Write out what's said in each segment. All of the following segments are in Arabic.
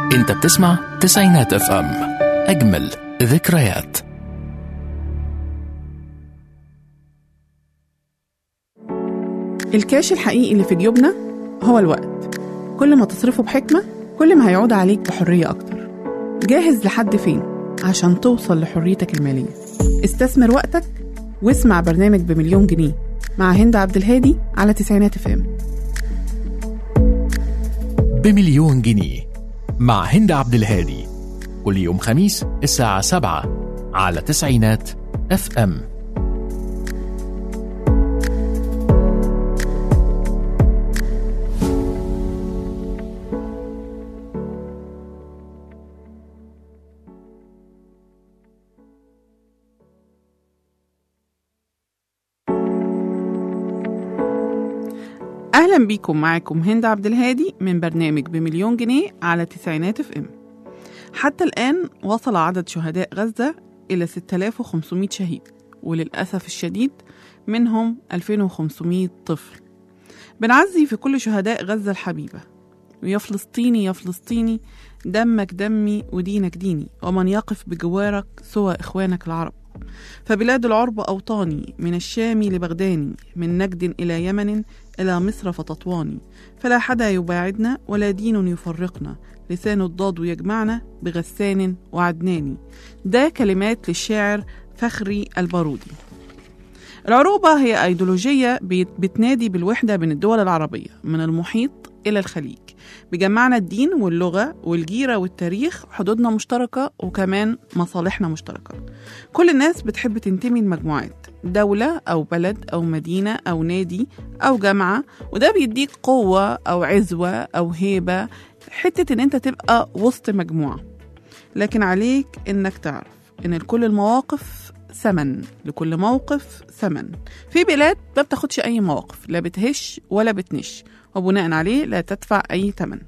انت بتسمع تسعينات اف ام، اجمل ذكريات. الكاش الحقيقي اللي في جيوبنا هو الوقت. كل ما تصرفه بحكمة كل ما هيعود عليك بحرية أكتر. جاهز لحد فين عشان توصل لحريتك المالية؟ استثمر وقتك واسمع برنامج بمليون جنيه مع هند عبد الهادي على تسعينات اف ام. بمليون جنيه مع هند عبد الهادي، كل يوم خميس الساعة 7 على تسعينات اف ام. أهلا بيكم، معاكم هند عبد الهادي من برنامج بمليون جنيه على تسعينات اف ام. حتى الآن وصل عدد شهداء غزة إلى 6500 شهيد، وللأسف الشديد منهم 2500 طفل. بنعزي في كل شهداء غزة الحبيبة، ويا فلسطيني يا فلسطيني، دمك دمي ودينك ديني، ومن يقف بجوارك سوى إخوانك العرب. فبلاد العرب أوطاني، من الشام لبغداني، من نجد إلى يمن إلى مصر فتطواني. فلا حدا يباعدنا ولا دين يفرقنا، لسان الضاد يجمعنا بغسان وعدناني. ده كلمات للشاعر فخري البارودي. العروبة هي أيديولوجية بتنادي بالوحدة بين الدول العربية من المحيط إلى الخليج. بجمعنا الدين واللغة والجيرة والتاريخ، حدودنا مشتركة وكمان مصالحنا مشتركة. كل الناس بتحب تنتمي لمجموعات، دولة أو بلد أو مدينة أو نادي أو جامعة، وده بيديك قوة أو عزوة أو هيبة، حتة إن أنت تبقى وسط مجموعة. لكن عليك إنك تعرف إن لكل المواقف ثمن، لكل موقف ثمن. في بلاد ما بتاخدش أي مواقف، لا بتهش ولا بتنش، وبناء عليه لا تدفع أي ثمن.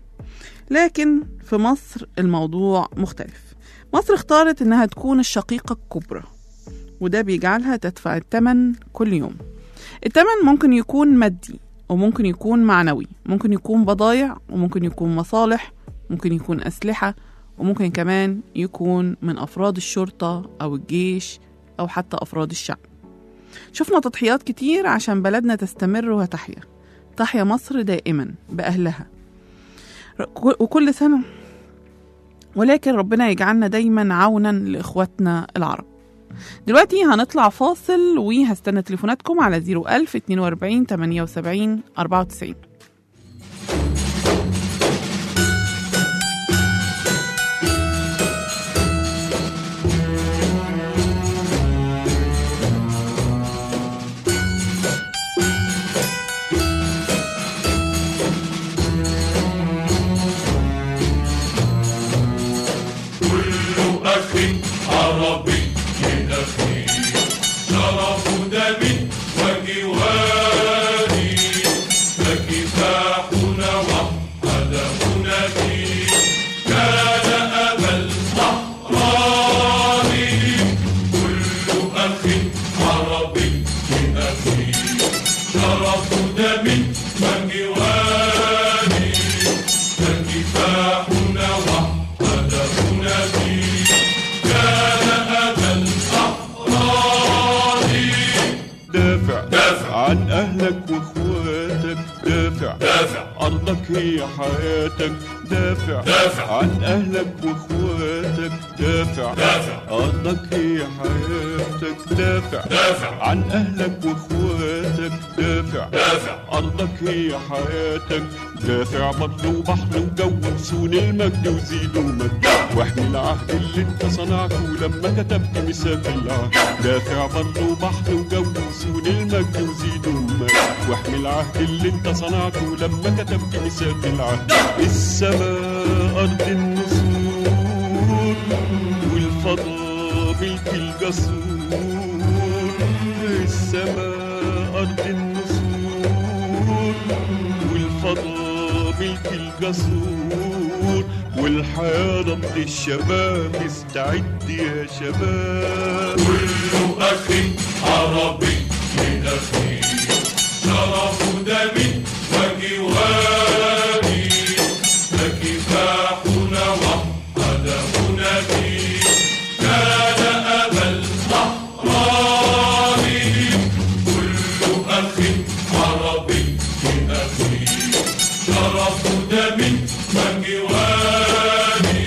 لكن في مصر الموضوع مختلف. مصر اختارت إنها تكون الشقيقة الكبرى، وده بيجعلها تدفع الثمن كل يوم. الثمن ممكن يكون مادي وممكن يكون معنوي، ممكن يكون بضايع وممكن يكون مصالح، ممكن يكون أسلحة، وممكن كمان يكون من أفراد الشرطة أو الجيش أو حتى أفراد الشعب. شفنا تضحيات كتير عشان بلدنا تستمر وتحيا. تحيا مصر دائما بأهلها وكل سنة، ولكن ربنا يجعلنا دايما عونا لإخواتنا العرب. دلوقتي هنطلع فاصل وهستنى تليفوناتكم على 01000 42 78 94. عربي أخي شرف دمي وجواري، فكفاحنا وحدهنا فيه كان أبا الأحرار. كل أخ عربي أخي شرف دمي وجواري، فكفاحنا وحدهنا فيه عن أهلك وإخواتك، دافع أرضك هي حياتك، دافع عن أهلك وإخواتك، دافع أرضك هي حياتك، دافع عن أهلك وإخواتك، دافع أرضك هي حياتك، دافع بر وبحر وجو وسون المجد وزيدوا المجد، واحمي العهد اللي انت صنعته لما كتبت ميثاق العهد، دافع بر وبحر وجو وسون المجد وزيدوا المجد، واحمي العهد اللي انت صنعته لما كتبت ميثاق العهد. السماء أرض النسور والفضاء ملك الجسور، السماء أرض النسور والفضاء ملك الجسور، والحياة ضد الشباب، استعد يا شباب. كل أخ عربي أخي شرف دمي وجواري، فكفاحنا شرف دم وانجواني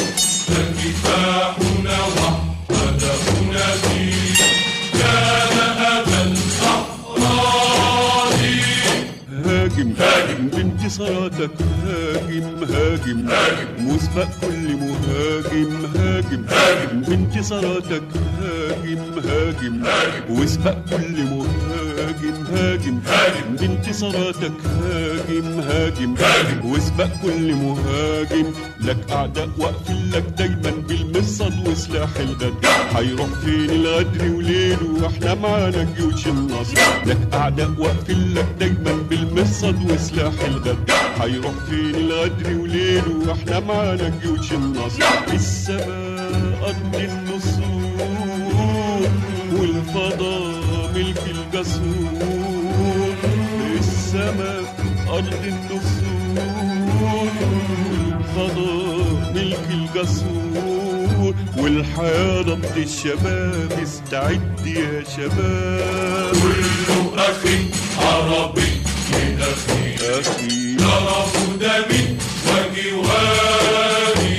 فكفاحنا وهدفنا فيه كان أبا الأحرار. هاجم هاجم بانتصاراتك، هاجم هاجم هاجم واسبق كل مهاجم، هاجم هاجم بانتصاراتك، هاجم هاجم هاجم واسبق كل مهاجم، هاجم هاجم بانتصاراتك، هاجم هاجم هاجم واسبق كل مهاجم. لك أعداء واقفين لك دايما بالمرصد وسلاح الغد، هيروح فين الغدر وليله واحنا معانا جيوش النصر. لك أعداء واقفين لك دايما بالمرصد وسلاح الغد، هيروح فين الغدر وليله واحنا معانا جيوش النصر. السماء أرض النصور والفضاء ملك الجسور. السماء أرض النصور والفضاء ملك الجسور. والحياة ضد الشباب، استعد يا شباب. كل أخي عربي من أخي شرف دم وجواري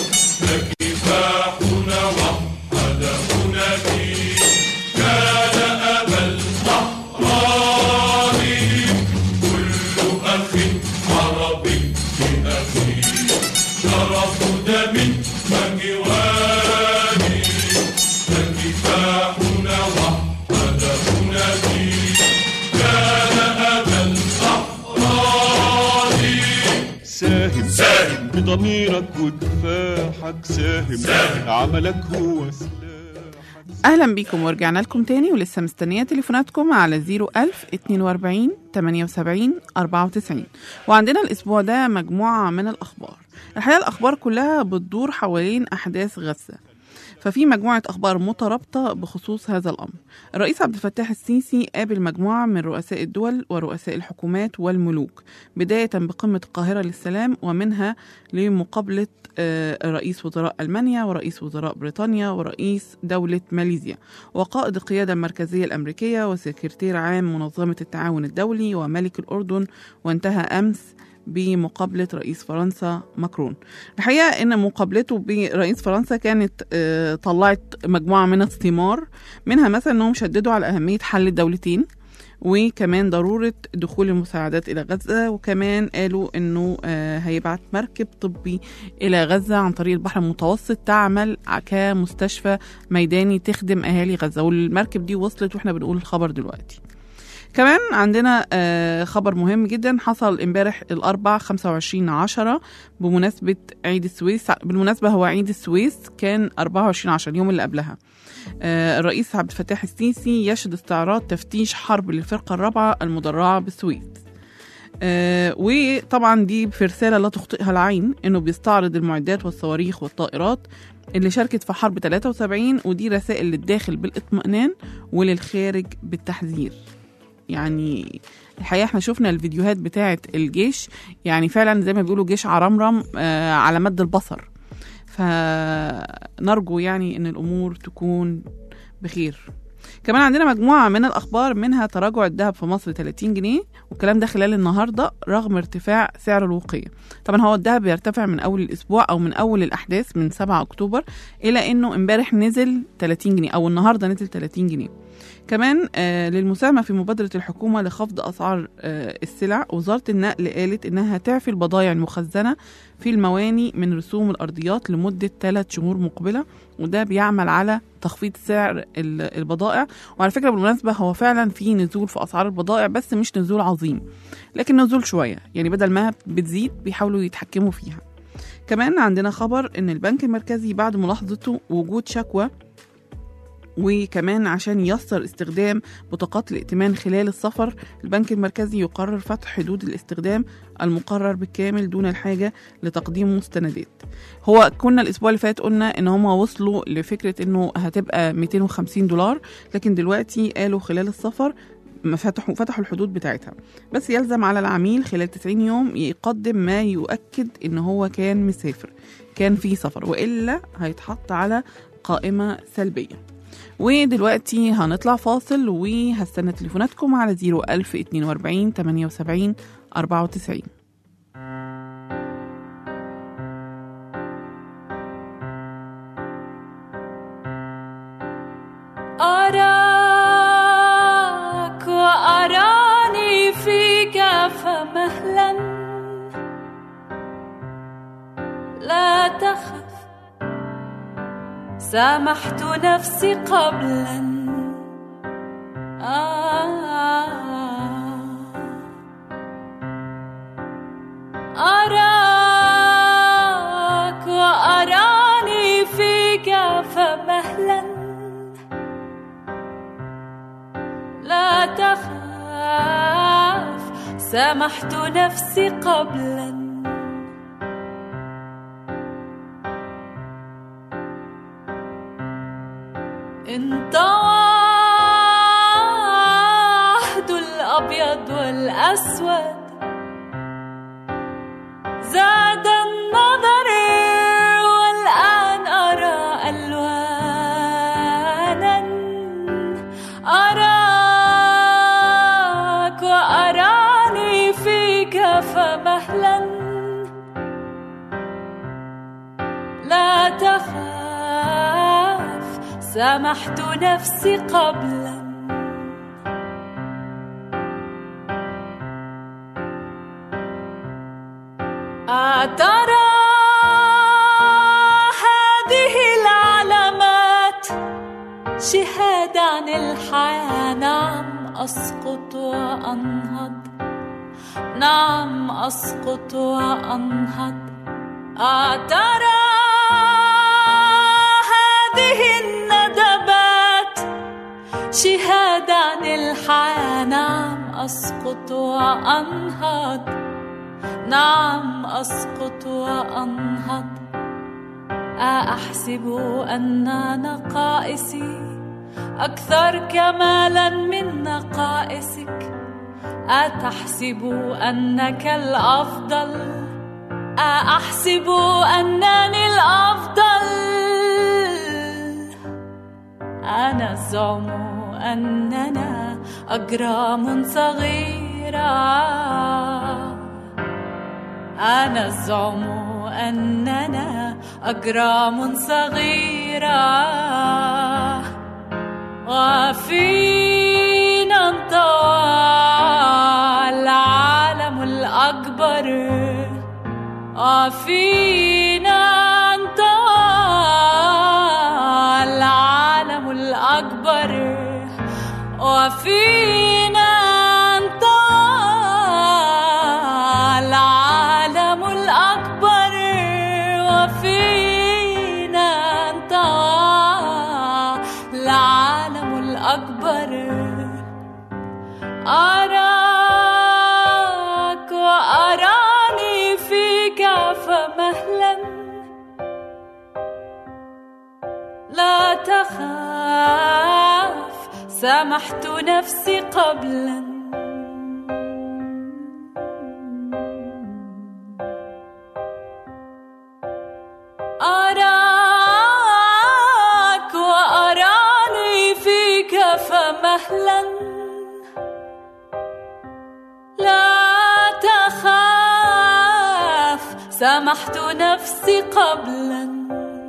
فكفاحنا وهدفنا فيه كان أبا الأحرار. كل أخ عربي من أخي شرف دم وجواري فكفاحنا وهدفنا فيه كان أبا الأحرار. ساهم ساهم بضميرك ودفاعك، ساهم ساهم عملك هو سلاحك. أهلا بيكم ورجعنا لكم تاني، ولسه مستنية تليفوناتكم على 01000 42 78 94. وعندنا الأسبوع ده مجموعة من الأخبار. الحقيقة الأخبار كلها بتدور حوالين أحداث غزة، ففي مجموعة أخبار مترابطة بخصوص هذا الأمر. الرئيس عبد الفتاح السيسي قابل مجموعة من رؤساء الدول ورؤساء الحكومات والملوك، بداية بقمة القاهرة للسلام، ومنها لمقابلة رئيس وزراء ألمانيا ورئيس وزراء بريطانيا ورئيس دولة ماليزيا وقائد القيادة المركزية الأمريكية وسكرتير عام منظمة التعاون الدولي وملك الأردن، وانتهى أمس بمقابلة رئيس فرنسا ماكرون. الحقيقة إن مقابلته برئيس فرنسا كانت طلعت مجموعة من الثمار، منها مثلا أنهم شددوا على أهمية حل الدولتين، وكمان ضرورة دخول المساعدات إلى غزة، وكمان قالوا أنه هيبعت مركب طبي إلى غزة عن طريق البحر المتوسط تعمل كمستشفى ميداني تخدم أهالي غزة، والمركب دي وصلت وإحنا بنقول الخبر دلوقتي. كمان عندنا خبر مهم جدا حصل امبارح الأربع 25/10 بمناسبة عيد السويس. بالمناسبة هو عيد السويس كان 24/10 اليوم اللي قبلها. الرئيس عبد الفتاح السيسي يشهد استعراض تفتيش حرب للفرقة الرابعة المدرعة بالسويس. وطبعا دي في رسالة لا تخطئها العين انه بيستعرض المعدات والصواريخ والطائرات اللي شاركت في حرب 73، ودي رسائل للداخل بالاطمئنان وللخارج بالتحذير. يعني الحقيقة احنا شفنا الفيديوهات بتاعة الجيش، يعني فعلا زي ما بيقولوا جيش عرمرم على مد البصر، فنرجو يعني ان الامور تكون بخير. كمان عندنا مجموعة من الأخبار، منها تراجع الذهب في مصر 30 جنيه، والكلام ده خلال النهاردة رغم ارتفاع سعر الوقية. طبعا هو الذهب يرتفع من أول الأسبوع أو من أول الأحداث من 7 أكتوبر، إلى أنه امبارح نزل 30 جنيه أو النهاردة نزل 30 جنيه. كمان للمساهمة في مبادرة الحكومة لخفض أسعار السلع، وزارة النقل قالت إنها تعفي البضائع المخزنة في المواني من رسوم الأرضيات لمدة 3 شهور مقبلة، وده بيعمل على تخفيض سعر البضائع. وعلى فكرة بالمناسبة هو فعلا في نزول في أسعار البضائع، بس مش نزول عظيم، لكن نزول شوية، يعني بدل ما بتزيد بيحاولوا يتحكموا فيها. كمان عندنا خبر إن البنك المركزي بعد ملاحظته وجود شكوى، وكمان عشان ييسر استخدام بطاقات الائتمان خلال السفر، البنك المركزي يقرر فتح حدود الاستخدام المقرر بالكامل دون الحاجة لتقديم مستندات. هو كنا الأسبوع اللي فات قلنا إن هم وصلوا لفكرة إنه هتبقى $250، لكن دلوقتي قالوا خلال السفر فتحوا الحدود بتاعتها، بس يلزم على العميل خلال 90 يوم يقدم ما يؤكد إن هو كان مسافر، كان في سفر، وإلا هيتحط على قائمة سلبية. ودلوقتي هنطلع فاصل، وهستنى تليفوناتكم على 01000 42 78 94. سامحت نفسي قبلا أراك وأراني فيك فمهلا لا تخاف سامحت نفسي قبلا انطوى الأبيض والأسود زاد النظر والآن أرى ألوانا أراك وأراني فيك فمهلا لا تخاف سامحت نفسي قبلا أترى هذه العلامات شهادة عن الحياة نعم أسقط وأنهض نعم أسقط وأنهض أترى هذه الندبات شهادة عن الحياة نعم أسقط وأنهض نعم أسقط وأنهض أحسب أن نقائصي أكثر كمالا من نقائصك أتحسب أنك الأفضل أحسب أنني الأفضل أنا أزعم أننا أجرام صغيرة أنا أزعم أننا أجرام صغيرة وفينا انطوى العالم الأكبر وفينا انطوى العالم الأكبر وفينا العالم الأكبر وفينا انطوى العالم الأكبر أراك وأراني فيك فمهلا لا تخاف سامحت نفسي قبلا أراك وأراني فيك فمهلا لا تخاف سامحت نفسي قبلا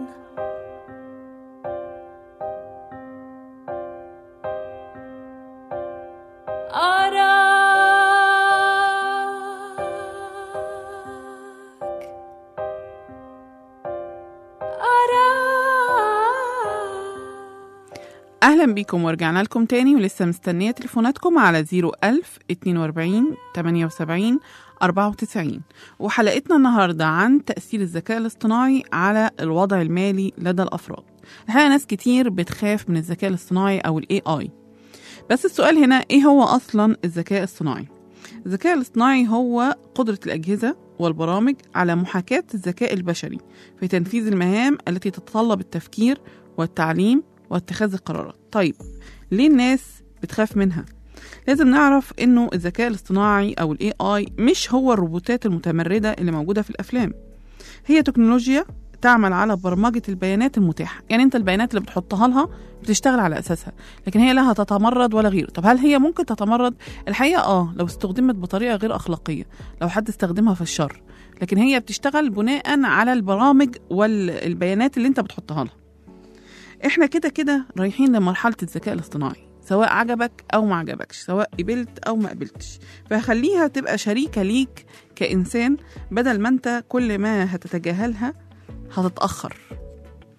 أهلا بيكم ورجعنا لكم تاني ولسه مستنية تليفوناتكم على 01000 42 78 94. وحلقتنا النهاردة عن تأثير الذكاء الاصطناعي على الوضع المالي لدى الأفراد. الحقيقة ناس كتير بتخاف من الذكاء الاصطناعي أو ال AI، بس السؤال هنا إيه هو أصلا الذكاء الاصطناعي؟ الذكاء الاصطناعي هو قدرة الأجهزة والبرامج على محاكاة الذكاء البشري في تنفيذ المهام التي تتطلب التفكير والتعليم واتخاذ القرارات. طيب ليه الناس بتخاف منها؟ لازم نعرف انه الذكاء الاصطناعي او الاي اي مش هو الروبوتات المتمردة اللي موجودة في الافلام، هي تكنولوجيا تعمل على برمجة البيانات المتاحة. يعني انت البيانات اللي بتحطها لها بتشتغل على اساسها، لكن هي لا هتتمرد ولا غيره. طب هل هي ممكن تتمرد؟ الحقيقة لو استخدمت بطريقة غير اخلاقية، لو حد استخدمها في الشر، لكن هي بتشتغل بناء على البرامج والبيانات اللي انت بتحطها لها. احنا كده رايحين لمرحلة الذكاء الاصطناعي، سواء عجبك او ما عجبكش، سواء قبلت او ما قبلتش، فخليها تبقى شريكة ليك كإنسان، بدل ما انت كل ما هتتجاهلها هتتأخر.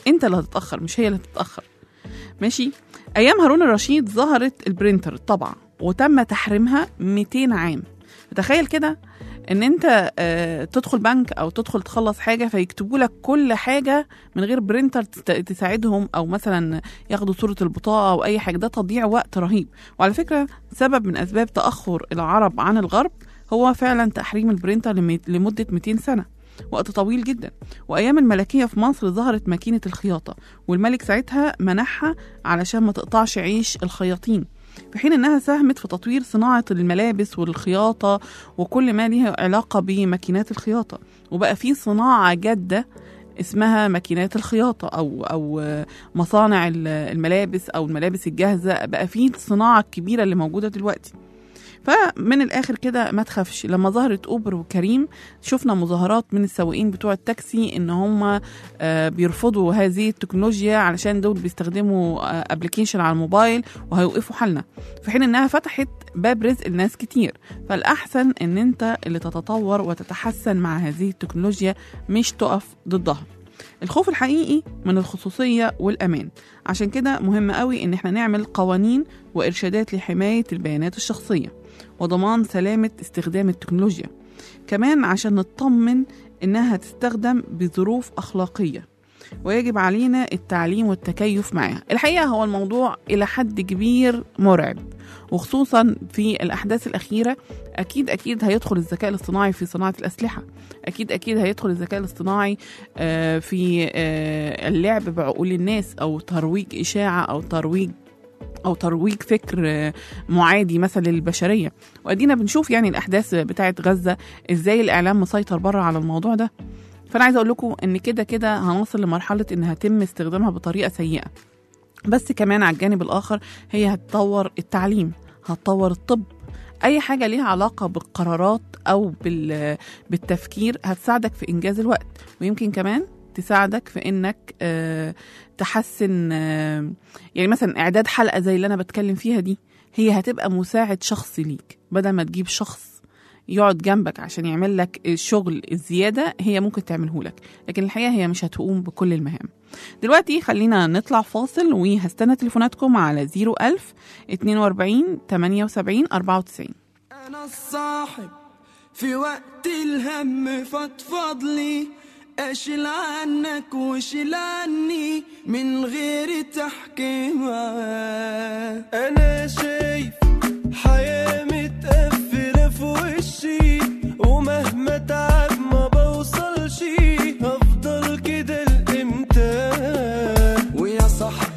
انت اللي هتتأخر مش هي اللي هتتأخر. ماشي. ايام هارون الرشيد ظهرت البرينتر الطبعة وتم تحريمها 200 عام. تخيل كده ان انت تدخل بنك او تدخل تخلص حاجة فيكتبوا لك كل حاجة من غير برينتر تساعدهم، او مثلا ياخدوا صورة البطاقة او اي حاجة. ده تضييع وقت رهيب. وعلى فكرة سبب من اسباب تأخر العرب عن الغرب هو فعلا تحريم البرينتر لمدة 200 سنة، وقت طويل جدا. وأيام الملكية في مصر ظهرت ماكينة الخياطة، والملك ساعتها منحها علشان ما تقطعش عيش الخياطين، في حين أنها ساهمت في تطوير صناعة الملابس والخياطة وكل ما ليه علاقة بماكينات الخياطة. وبقى في صناعة جادة اسمها ماكينات الخياطة أو مصانع الملابس أو الملابس الجاهزة. بقى في صناعة كبيرة اللي موجودة دلوقتي. فمن الآخر كده ما تخافش. لما ظهرت أوبر وكريم شفنا مظاهرات من السواقين بتوع التاكسي إن هم بيرفضوا هذه التكنولوجيا علشان دول بيستخدموا ابليكيشن على الموبايل وهيوقفوا حالنا، في حين إنها فتحت باب رزق لناس كتير. فالأحسن إن أنت اللي تتطور وتتحسن مع هذه التكنولوجيا مش تقف ضدها. الخوف الحقيقي من الخصوصية والأمان، عشان كده مهم قوي إن احنا نعمل قوانين وإرشادات لحماية البيانات الشخصية وضمان سلامة استخدام التكنولوجيا، كمان عشان نطمن إنها تستخدم بظروف أخلاقية، ويجب علينا التعليم والتكيف معها. الحقيقة هو الموضوع إلى حد كبير مرعب، وخصوصا في الأحداث الأخيرة. أكيد هيدخل الذكاء الاصطناعي في صناعة الأسلحة، أكيد هيدخل الذكاء الاصطناعي في اللعب بعقول الناس، أو ترويج إشاعة أو ترويج فكر معادي مثلا للبشرية. وأدينا بنشوف يعني الأحداث بتاعت غزة إزاي الإعلام مسيطر بره على الموضوع ده. فأنا عايزة أقول لكم إن كده هنوصل لمرحلة إنها هتم استخدامها بطريقة سيئة. بس كمان على الجانب الآخر هي هتطور التعليم، هتطور الطب، أي حاجة ليها علاقة بالقرارات أو بالتفكير هتساعدك في إنجاز الوقت، ويمكن كمان تساعدك في إنك تحسن. يعني مثلا إعداد حلقة زي اللي أنا بتكلم فيها دي هي هتبقى مساعد شخصي ليك، بدل ما تجيب شخص يقعد جنبك عشان يعمل لك الشغل الزيادة هي ممكن تعمله لك، لكن الحقيقة هي مش هتقوم بكل المهام. دلوقتي خلينا نطلع فاصل، وهستنى تليفوناتكم على 01000 42 78 94. أنا الصاحب في وقت الهم فضفضلي، أشيل عنك وشيل عني من غير تحكيمة. أنا شايف حياة متقفلة في وشي، ومهما تعب ما بوصلش، هفضل كده لإمتى؟ ويا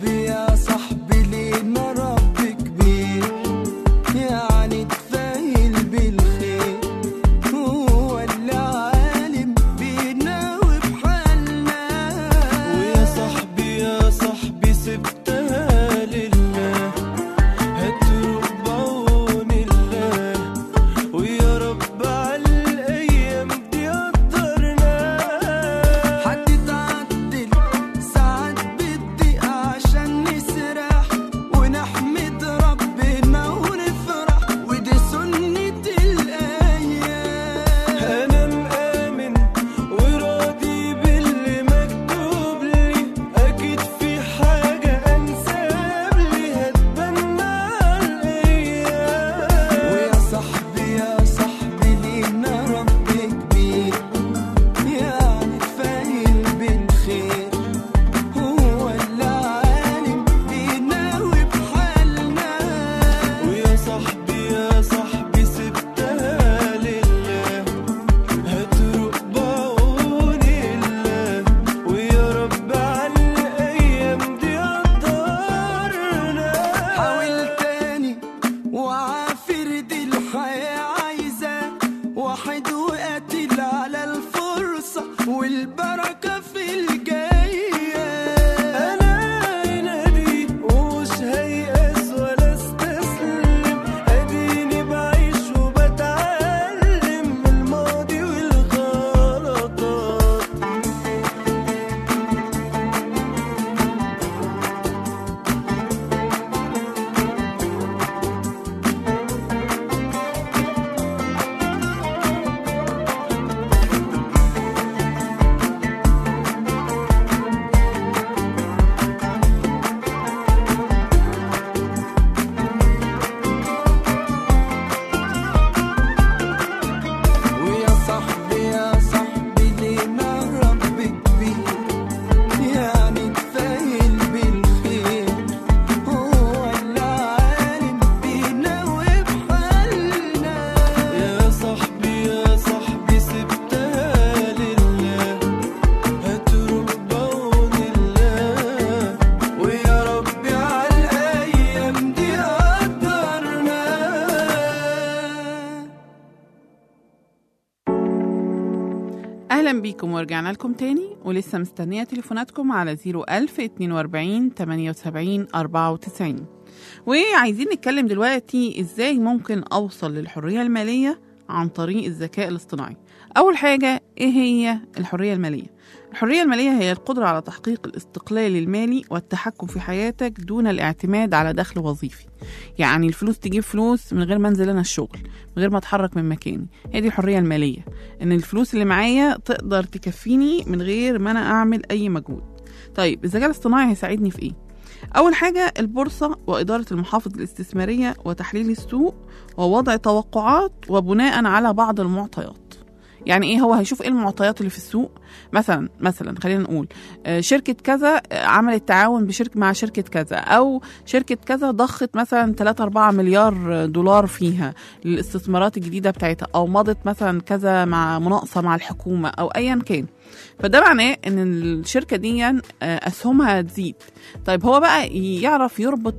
صاحبي لينا رب كبير، يعني تفايل بالخير، هو اللي عالم بينا وبحالنا. ويا صاحبي سبتها لله، هتروح بعون الله. أهلا بيكم ورجعنا لكم تاني، ولسه مستنية تليفوناتكم على 01000 42 78 94. وعايزين نتكلم دلوقتي إزاي ممكن أوصل للحرية المالية عن طريق الذكاء الاصطناعي. أول حاجة، إيه هي الحرية المالية؟ الحرية المالية هي القدرة على تحقيق الاستقلال المالي والتحكم في حياتك دون الاعتماد على دخل وظيفي. يعني الفلوس تجيب فلوس من غير ما انزل انا الشغل، من غير ما اتحرك من مكاني. هي دي الحرية المالية، ان الفلوس اللي معايا تقدر تكفيني من غير ما انا اعمل اي مجهود. طيب الذكاء الاصطناعي هيساعدني في ايه؟ اول حاجة البورصة وادارة المحافظ الاستثمارية وتحليل السوق ووضع توقعات وبناء على بعض المعطيات. يعني ايه؟ هو هيشوف ايه المعطيات اللي في السوق. مثلا خلينا نقول شركة كذا عملت تعاون مع شركة كذا، او شركة كذا ضخت مثلا 3-4 مليار دولار فيها للاستثمارات الجديدة بتاعتها، او مضت مثلا كذا مع مناقصة مع الحكومة او ايا كان. فده معناه ان الشركة دي اسهمها تزيد. طيب هو بقى يعرف يربط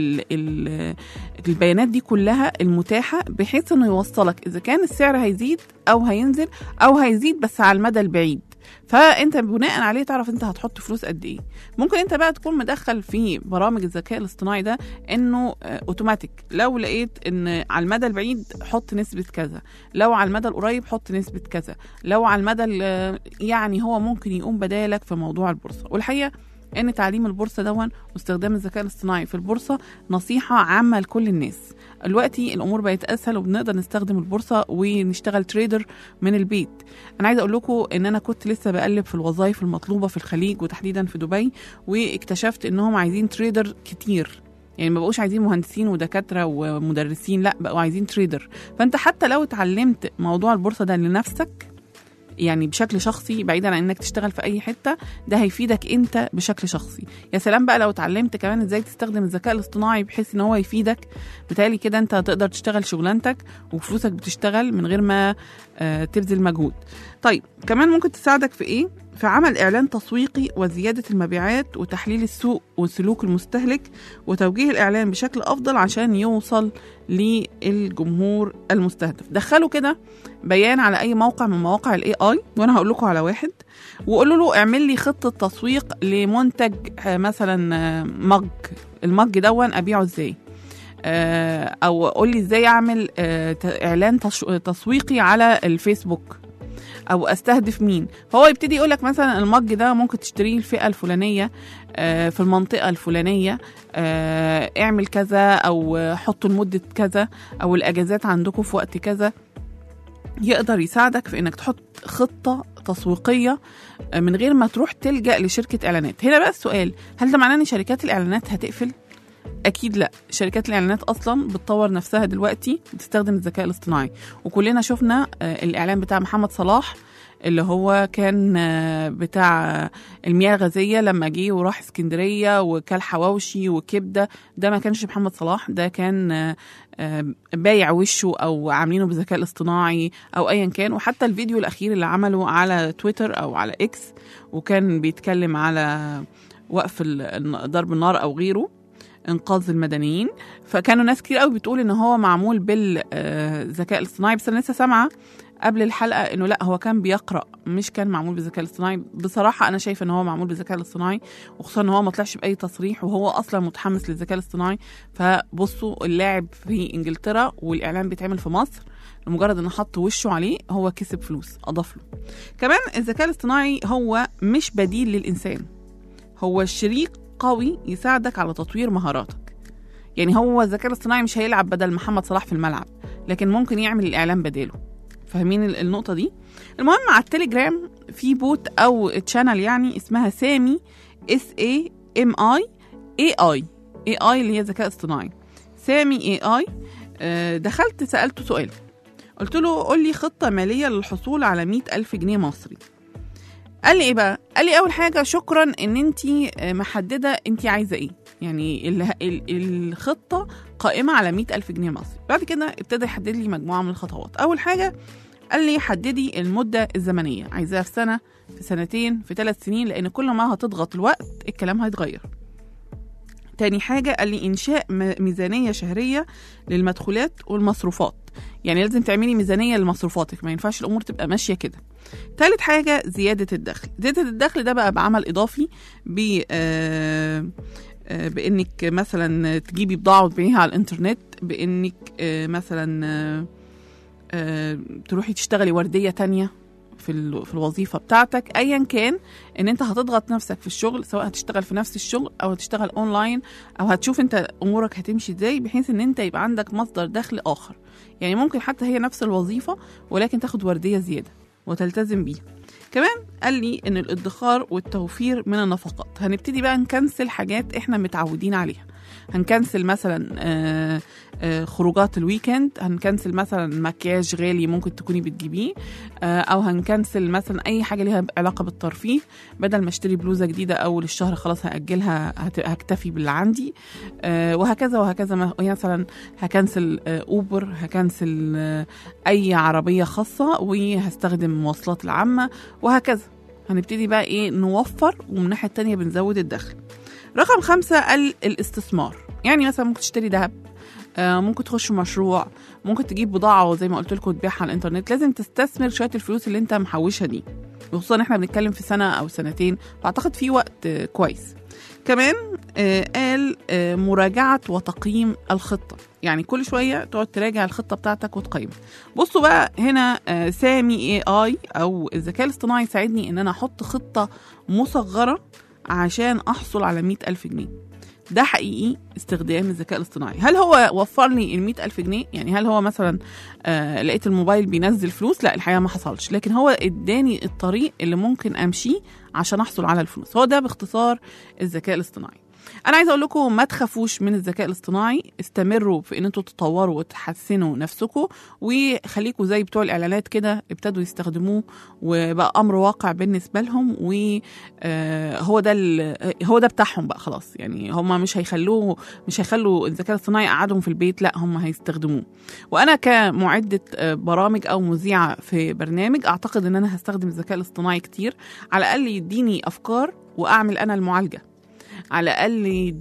البيانات دي كلها المتاحة بحيث انه يوصلك اذا كان السعر هيزيد او هينزل او هيزيد بس على المدى البعيد. فانت بناء عليه تعرف انت هتحط فلوس قد ايه. ممكن انت بقى تكون مدخل في برامج الذكاء الاصطناعي ده انه اوتوماتيك، لو لقيت ان على المدى البعيد حط نسبة كذا، لو على المدى القريب حط نسبة كذا، لو على المدى يعني هو ممكن يقوم بدالك في موضوع البورصة. والحقيقة ان تعليم البورصة دون واستخدام الذكاء الاصطناعي في البورصة نصيحة عامة لكل الناس. دلوقتي الامور بقت اسهل وبنقدر نستخدم البورصة ونشتغل تريدر من البيت. انا عايزه اقول لكم ان انا كنت لسه بقلب في الوظائف المطلوبة في الخليج وتحديدا في دبي، واكتشفت انهم عايزين تريدر كتير. يعني ما بقوش عايزين مهندسين ودكاترة ومدرسين، لا بقوا عايزين تريدر. فانت حتى لو اتعلمت موضوع البورصة ده لنفسك يعني بشكل شخصي بعيدا عن انك تشتغل في اي حتة، ده هيفيدك انت بشكل شخصي. يا سلام بقى لو اتعلمت كمان ازاي تستخدم الذكاء الاصطناعي بحيث ان هو يفيدك، بالتالي كده انت هتقدر تشتغل شغلانتك وفلوسك بتشتغل من غير ما تبذل مجهود. طيب كمان ممكن تساعدك في ايه؟ في عمل اعلان تسويقي وزيادة المبيعات وتحليل السوق وسلوك المستهلك وتوجيه الاعلان بشكل افضل عشان يوصل للجمهور المستهدف. دخلوا كده بيان على اي موقع من مواقع الاي اي، وانا هقول لكم على واحد، وقولوا له اعمل لي خطة تسويق لمنتج مثلا مج، المج دون ابيعه ازاي، او قول لي ازاي اعمل اعلان تسويقي على الفيسبوك، او استهدف مين. فهو يبتدي يقولك مثلا المج ده ممكن تشتريه الفئة الفلانية في المنطقة الفلانية، اعمل كذا او حطوا لمدة كذا، او الاجازات عندكم في وقت كذا. يقدر يساعدك في انك تحط خطة تسويقية من غير ما تروح تلجأ لشركة اعلانات. هنا بقى السؤال، هل ده معناه ان شركات الاعلانات هتقفل؟ اكيد لا. شركات الاعلانات اصلا بتطور نفسها دلوقتي بتستخدم الذكاء الاصطناعي، وكلنا شفنا الاعلان بتاع محمد صلاح اللي هو كان بتاع المياه الغازية لما جه وراح اسكندرية وكل حواوشي وكبدة. ده ما كانش محمد صلاح، ده كان بايع وشه او عاملينه بالذكاء الاصطناعي او ايا كان. وحتى الفيديو الاخير اللي عمله على تويتر او على اكس وكان بيتكلم على وقف ضرب النار او غيره، انقاذ المدنيين، فكانوا ناس كتير قوي بتقول ان هو معمول بالذكاء الاصطناعي. بس انا لسه سامعه قبل الحلقه انه لا، هو كان بيقرا مش كان معمول بالذكاء الاصطناعي. بصراحه انا شايفه ان هو معمول بالذكاء الاصطناعي، وخصوصا ان هو ما طلعش باي تصريح وهو اصلا متحمس للذكاء الاصطناعي. فبصوا، اللاعب في انجلترا والاعلان بيتعمل في مصر، لمجرد انه حط وشه عليه هو كسب فلوس اضاف له. كمان الذكاء الاصطناعي هو مش بديل للانسان، هو شريك قوي يساعدك على تطوير مهاراتك. يعني هو الذكاء الاصطناعي مش هيلعب بدل محمد صلاح في الملعب، لكن ممكن يعمل الإعلان بداله. فاهمين النقطة دي؟ المهم على التليجرام في بوت أو تشانل يعني اسمها سامي SAMI AI اللي هي ذكاء اصطناعي، سامي AI. دخلت سألته سؤال، قلت له قول لي خطة مالية للحصول على 100,000 جنيه مصري. قال لي ايه بقى؟ قال لي اول حاجه شكرا ان انتي محدده انتي عايزه ايه، يعني الخطه قائمه على 100,000 جنيه مصري. بعد كده ابتدى يحدد لي مجموعه من الخطوات. اول حاجه قال لي حددي المده الزمنيه، عايزاها في سنه، في سنتين، في 3 سنين، لان كل ما هتضغط الوقت الكلام هيتغير. تاني حاجة قال لي إنشاء ميزانية شهرية للمدخولات والمصروفات، يعني لازم تعملي ميزانية لمصروفاتك، ما ينفعش الأمور تبقى ماشية كده. تالت حاجة زيادة الدخل. زيادة الدخل ده بقى بعمل إضافي بإنك مثلا تجيبي بضاعة وتبيعيها على الإنترنت، بإنك مثلا تروحي تشتغلي وردية تانية في الوظيفة بتاعتك، أيا كان إن أنت هتضغط نفسك في الشغل، سواء هتشتغل في نفس الشغل أو هتشتغل أونلاين أو هتشوف أنت أمورك هتمشي إزاي، بحيث إن أنت يبقى عندك مصدر دخل آخر. يعني ممكن حتى هي نفس الوظيفة ولكن تاخد وردية زيادة وتلتزم بيها. كمان قال لي إن الادخار والتوفير من النفقات. هنبتدي بقى نكنسل حاجات إحنا متعودين عليها، هنكنسل مثلا خروجات الويكند، هنكنسل مثلا مكياج غالي ممكن تكوني بتجيبيه، او هنكنسل مثلا اي حاجه ليها علاقه بالترفيه. بدل ما اشتري بلوزه جديده اول الشهر خلاص هاجلها، هكتفي باللي عندي، وهكذا وهكذا. مثلا هكنسل اوبر، هكنسل اي عربيه خاصه وهستخدم المواصلات العامه، وهكذا. هنبتدي بقى ايه نوفر، ومن الناحيه التانيه بنزود الدخل. رقم 5 قال الاستثمار. يعني مثلا ممكن تشتري ذهب، ممكن تخش مشروع، ممكن تجيب بضاعة وزي ما قلت لكم تبيعها على الانترنت. لازم تستثمر شوية الفلوس اللي انت محوشها دي، وخصوصا احنا بنتكلم في سنة او سنتين، فاعتقد في وقت كويس. كمان قال مراجعة وتقييم الخطة. يعني كل شوية تقعد تراجع الخطة بتاعتك وتقيمها. بصوا بقى هنا سامي AI او الذكاء الاصطناعي ساعدني ان انا احط خطة مصغرة عشان احصل على 100,000 جنيه. ده حقيقي استخدام الذكاء الاصطناعي. هل هو وفر لي 100,000 جنيه؟ يعني هل هو مثلا لقيت الموبايل بينزل فلوس؟ لا، الحقيقة ما حصلش، لكن هو اداني الطريق اللي ممكن امشيه عشان احصل على الفلوس. هو ده باختصار الذكاء الاصطناعي. انا عايزه اقول لكم ما تخافوش من الذكاء الاصطناعي، استمروا في ان انتوا تطوروا وتحسنوا نفسكم، وخليكم زي بتوع الاعلانات كده ابتدوا يستخدموه وبقى امر واقع بالنسبه لهم، وهو ده بتاعهم بقى خلاص. يعني هم مش هيخلوا الذكاء الاصطناعي يقعدهم في البيت، لا هم هيستخدموه. وانا كمعده برامج او مذيعه في برنامج اعتقد ان انا هستخدم الذكاء الاصطناعي كتير، على الاقل يديني افكار واعمل انا المعالجه، على الأقل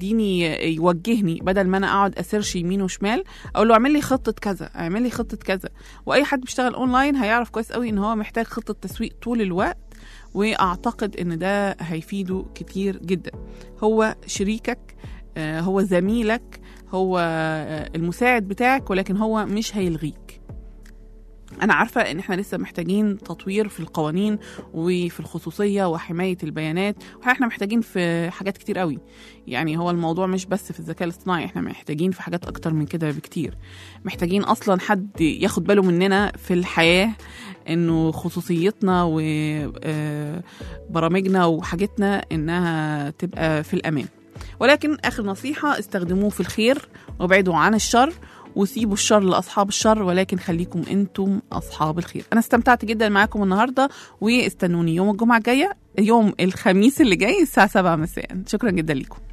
يوجهني بدل ما أنا أقعد أسيرش يمين وشمال، أقول له اعمل لي خطة كذا، اعمل لي خطة كذا. وأي حد بيشتغل أونلاين هيعرف كويس قوي إن هو محتاج خطة تسويق طول الوقت، وأعتقد إن ده هيفيده كتير جدا. هو شريكك، هو زميلك، هو المساعد بتاعك، ولكن هو مش هيلغيك. أنا عارفة إن إحنا لسه محتاجين تطوير في القوانين وفي الخصوصية وحماية البيانات، وإحنا محتاجين في حاجات كتير قوي. يعني هو الموضوع مش بس في الذكاء الاصطناعي، إحنا محتاجين في حاجات أكتر من كده بكتير. محتاجين أصلا حد ياخد باله مننا في الحياة، إنه خصوصيتنا وبرامجنا وحاجتنا إنها تبقى في الأمان. ولكن آخر نصيحة، استخدموه في الخير وابعدوا عن الشر، وسيبوا الشر لأصحاب الشر، ولكن خليكم أنتم أصحاب الخير. أنا استمتعت جدا معاكم النهاردة، واستنوني يوم الجمعة الجاية، يوم الخميس اللي جاي الساعة 7 مساء. شكرا جدا لكم.